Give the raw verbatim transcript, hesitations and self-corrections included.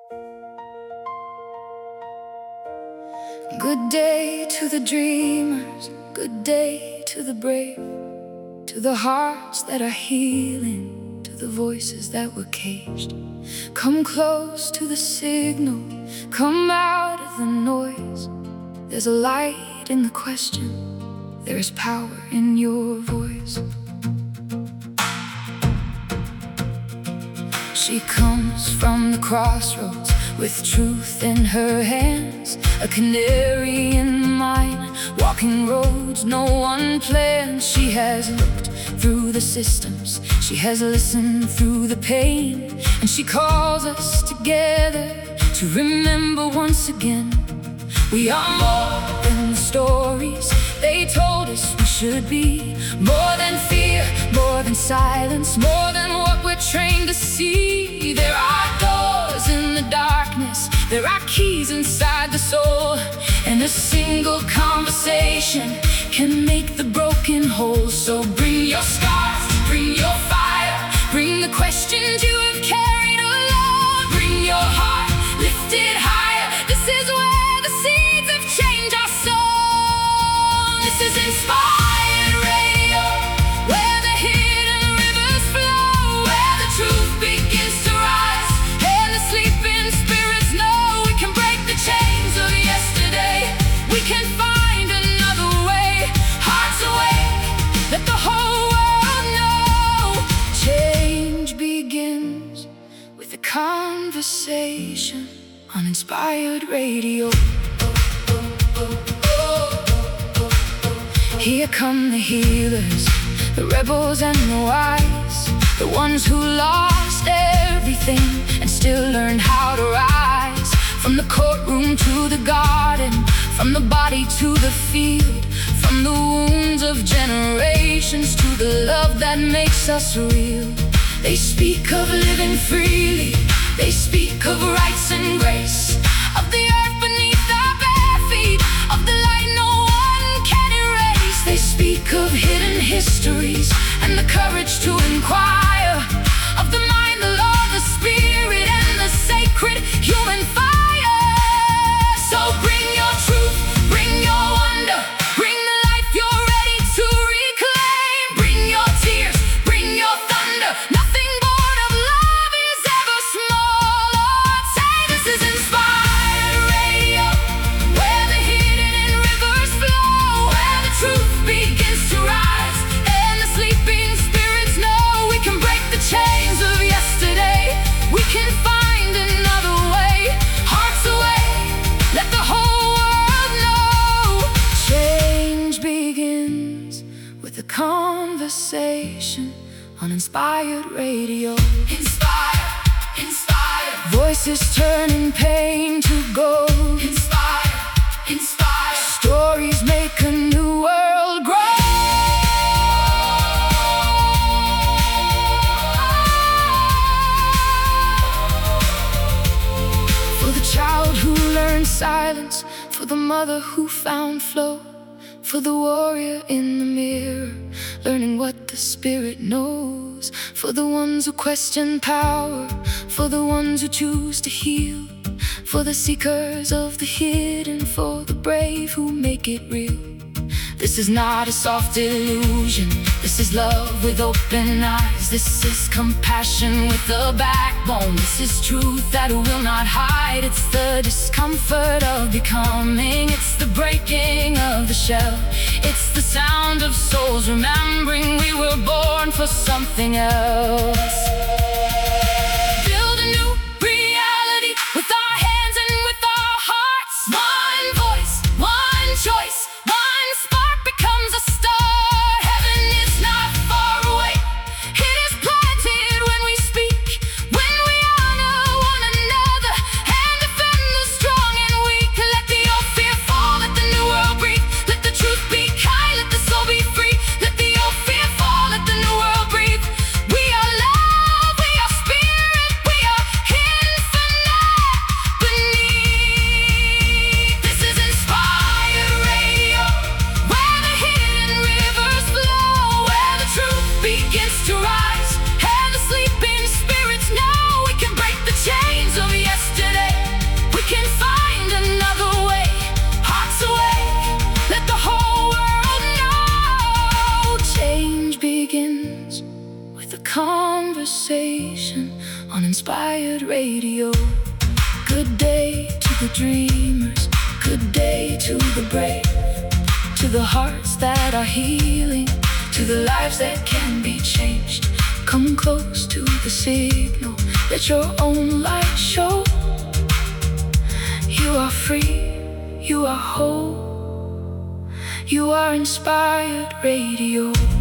Good day to the dreamers, good day to the brave, to the hearts that are healing, to the voices that were caged. Come close to the signal, come out of the noise. There's a light in the question, there is power in your voice. She comes from the crossroads with truth in her hands, a canary in the mine, walking roads no one planned. She has looked through the systems, she has listened through the pain, and she calls us together to remember once again. We are more than the stories they told us we should be, more than fear, more than silence, more than what we're trained to see. There are doors in the darkness, there are keys inside the soul, and a single conversation can make the broken whole. So bring your scars, bring your fire, bring the questions you have carried along. Bring your heart, lift it higher. This is where the seeds of change are sown. This is Inspired Radio, where the hidden rivers flow, where the truth begins to rise, and the sleeping spirits know we can break the chains of yesterday. We can find another way, hearts awake, let the whole world know. Change begins with a conversation on Inspired Radio. Here come the healers, the rebels and the wise, the ones who lost everything and still learned how to rise. From the courtroom to the garden, from the body to the field, from the wounds of generations to the love that makes us real. They speak of living freely, they speak of rights and grace, of the earth beneath our bare feet, of the light no one can erase. They speak of hidden histories and the courage to inquire, of the mind, the law, the spirit, and the sacred human fire. So bring your truth, bring your wonder, bring the life you're ready to reclaim. Bring your tears, bring your thunder, nothing born of love is ever small. Lord, say this is Inspired Radio, where the hidden rivers flow, where the truth begins to rise, and the sleeping spirits know we can break the chains of yesterday. We can find another way, hearts away, let the whole world know. Change begins with a conversation on Inspired Radio. Inspire, inspire, voices turning pain to gold. Inspire, inspire, stories make a new world grow. For the child who learned silence, for the mother who found flow, for the warrior in the mirror, learning what the spirit knows, for the ones who question power, for the ones who choose to heal, for the seekers of the hidden, for the brave who make it real. This is not a soft illusion, this is love with open eyes. This is compassion with a backbone. This is truth that will not hide. It's the discomfort of becoming, it's the breaking of the shell, it's the sound of souls remembering we were born for something else. Build a new reality with our hands and with our hearts. One voice, one choice, one spark becomes a star. Heaven is not far away, it is planted when we speak, when we honor one another and defend the strong and weak. Let the old fear fall, let the new world breathe, let the truth be kind, let the soul be free. Let the old fear fall, let the new world breathe. We are love. conversation on Inspired Radio. Good day to the dreamers, good day to the brave, to the hearts that are healing, to the lives that can be changed. Come close to the signal, let your own light show. You are free, you are whole, you are Inspired Radio.